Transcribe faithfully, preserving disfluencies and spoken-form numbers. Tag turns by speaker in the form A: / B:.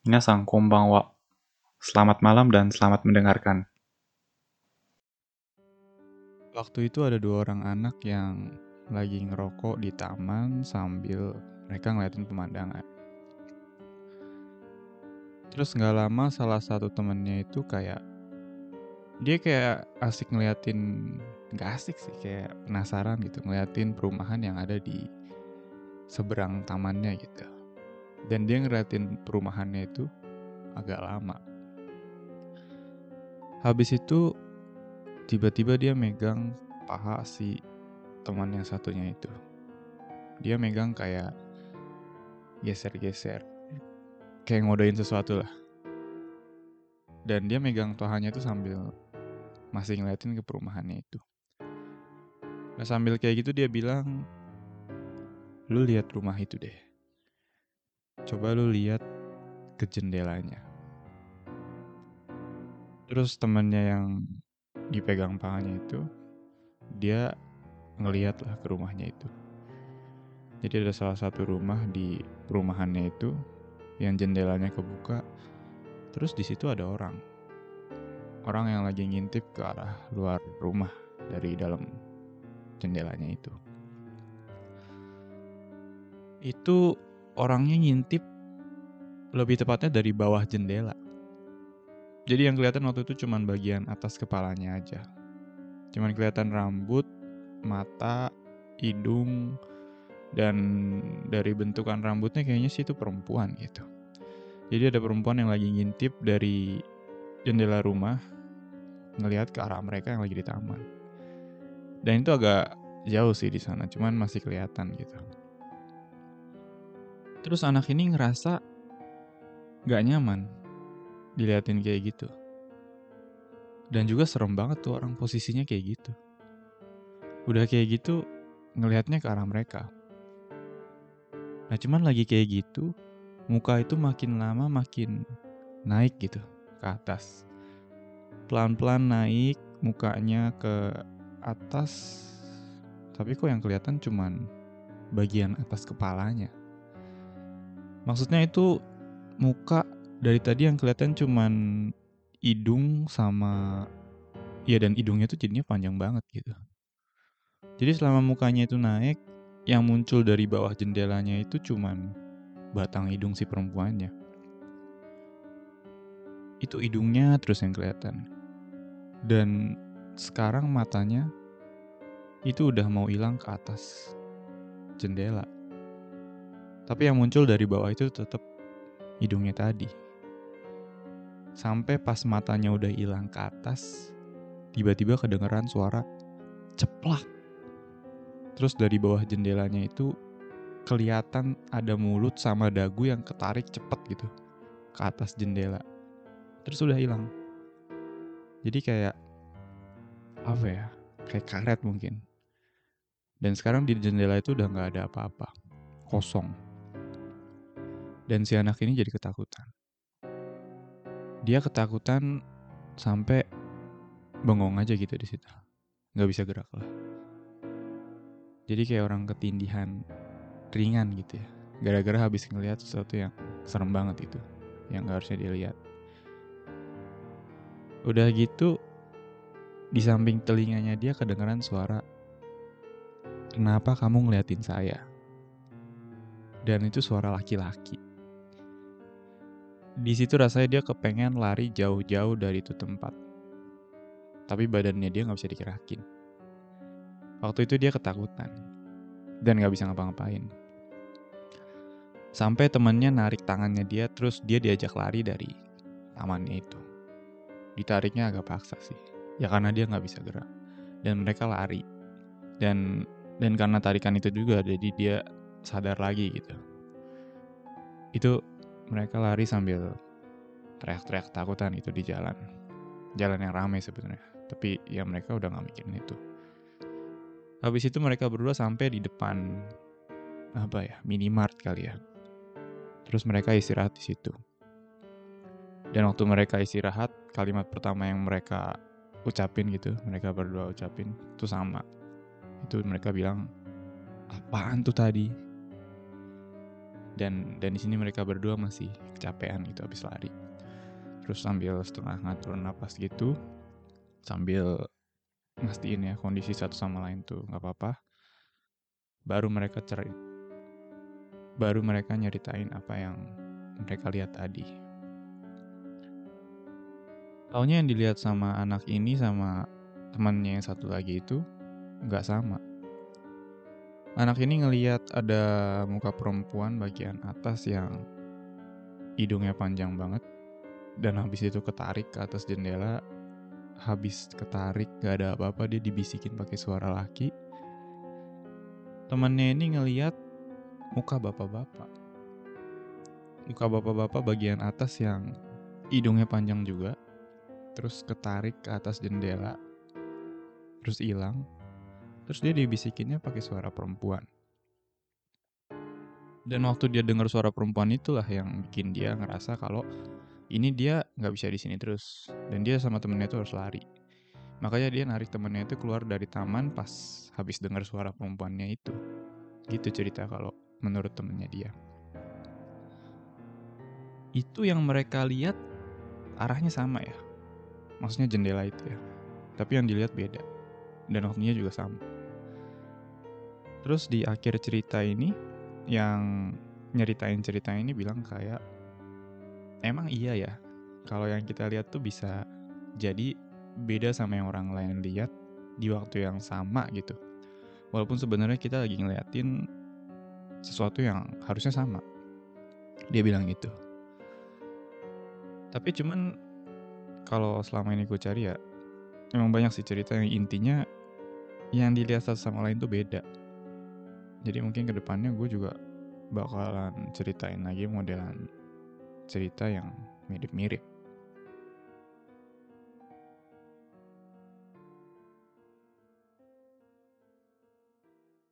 A: Minasan konbanwa. Selamat malam dan selamat mendengarkan.
B: Waktu itu ada dua orang anak yang lagi ngerokok di taman sambil mereka ngeliatin pemandangan. Terus nggak lama salah satu temennya itu kayak dia kayak asik ngeliatin, nggak asik sih, kayak penasaran gitu ngeliatin perumahan yang ada di seberang tamannya gitu. Dan dia ngeliatin perumahannya itu agak lama. Habis itu tiba-tiba dia megang paha si teman yang satunya itu. Dia megang kayak geser-geser, kayak ngodain sesuatu lah. Dan dia megang pahanya itu sambil masih ngeliatin ke perumahannya itu. Nah sambil kayak gitu dia bilang, lu lihat rumah itu deh. Coba lu lihat ke jendelanya. Terus temannya yang dipegang pahanya itu, dia ngeliat lah ke rumahnya itu. Jadi ada salah satu rumah di perumahannya itu yang jendelanya kebuka. Terus di situ ada orang. Orang yang lagi ngintip ke arah luar rumah dari dalam jendelanya itu. Itu orangnya ngintip lebih tepatnya dari bawah jendela. Jadi yang kelihatan waktu itu cuman bagian atas kepalanya aja. Cuman kelihatan rambut, mata, hidung, dan dari bentukan rambutnya kayaknya sih itu perempuan gitu. Jadi ada perempuan yang lagi ngintip dari jendela rumah, ngelihat ke arah mereka yang lagi di taman. Dan itu agak jauh sih di sana, cuman masih kelihatan gitu. Terus anak ini ngerasa gak nyaman diliatin kayak gitu. Dan juga serem banget tuh orang posisinya kayak gitu. Udah kayak gitu, ngelihatnya ke arah mereka. Nah cuman lagi kayak gitu, muka itu makin lama makin naik gitu ke atas. Pelan-pelan naik mukanya ke atas, tapi kok yang kelihatan cuman bagian atas kepalanya. Maksudnya itu muka dari tadi yang kelihatan cuman hidung sama, ya dan hidungnya tuh jadinya panjang banget gitu. Jadi selama mukanya itu naik, yang muncul dari bawah jendelanya itu cuman batang hidung si perempuannya. Itu hidungnya terus yang kelihatan. Dan sekarang matanya itu udah mau hilang ke atas jendela. Tapi yang muncul dari bawah itu tetap hidungnya tadi. Sampai pas matanya udah hilang ke atas, tiba-tiba kedengeran suara ceplak. Terus dari bawah jendelanya itu kelihatan ada mulut sama dagu yang ketarik cepet gitu ke atas jendela. Terus udah hilang. Jadi kayak apa ya? Kayak karet mungkin. Dan sekarang di jendela itu udah gak ada apa-apa. Kosong. Dan si anak ini jadi ketakutan. Dia ketakutan sampai bengong aja gitu di situ. Gak bisa gerak lah. Jadi kayak orang ketindihan ringan gitu ya. Gara-gara habis ngeliat sesuatu yang serem banget itu. Yang gak harusnya dia lihat. Udah gitu, di samping telinganya dia kedengeran suara, kenapa kamu ngeliatin saya? Dan itu suara laki-laki. Di situ rasanya dia kepengen lari jauh-jauh dari itu tempat. Tapi badannya dia gak bisa digerakin. Waktu itu dia ketakutan. Dan gak bisa ngapa-ngapain. Sampai temannya narik tangannya dia, terus dia diajak lari dari tamannya itu. Ditariknya agak paksa sih. Ya karena dia gak bisa gerak. Dan mereka lari. Dan dan karena tarikan itu juga, jadi dia sadar lagi gitu. Itu mereka lari sambil teriak-teriak takutan itu di jalan. Jalan yang ramai sebenarnya. Tapi ya mereka udah gak mikirin itu. Habis itu mereka berdua sampai di depan apa ya, minimart kali ya. Terus mereka istirahat di situ. Dan waktu mereka istirahat, kalimat pertama yang mereka ucapin gitu, mereka berdua ucapin itu sama. Itu mereka bilang, apaan tuh tadi? Dan dan di sini mereka berdua masih kecapean gitu habis lari. Terus sambil setengah ngatur napas gitu, sambil mastiin ya kondisi satu sama lain tuh nggak apa-apa. Baru mereka cerai, baru mereka nyeritain apa yang mereka lihat tadi. Taunya yang dilihat sama anak ini sama temannya yang satu lagi itu nggak sama. Anak ini ngelihat ada muka perempuan bagian atas yang hidungnya panjang banget, dan habis itu ketarik ke atas jendela. Habis ketarik gak ada apa-apa, dia dibisikin pakai suara laki. Temannya ini ngelihat muka bapak-bapak. Muka bapak-bapak bagian atas yang hidungnya panjang juga, terus ketarik ke atas jendela, terus hilang. Terus dia dibisikinnya pakai suara perempuan. Dan waktu dia dengar suara perempuan itulah yang bikin dia ngerasa kalau ini dia nggak bisa di sini terus, dan dia sama temennya itu harus lari. Makanya dia narik temennya itu keluar dari taman pas habis dengar suara perempuannya itu. Gitu cerita kalau menurut temennya dia. Itu yang mereka lihat arahnya sama ya, maksudnya jendela itu ya, tapi yang dilihat beda, dan waktunya juga sama. Terus di akhir cerita ini, yang nyeritain cerita ini bilang kayak, emang iya ya, kalau yang kita lihat tuh bisa jadi beda sama yang orang lain lihat di waktu yang sama gitu. Walaupun sebenarnya kita lagi ngeliatin sesuatu yang harusnya sama. Dia bilang gitu. Tapi cuman kalau selama ini gue cari ya, emang banyak sih cerita yang intinya yang dilihat satu sama lain tuh beda. Jadi mungkin kedepannya gue juga bakalan ceritain lagi modelan cerita yang mirip-mirip.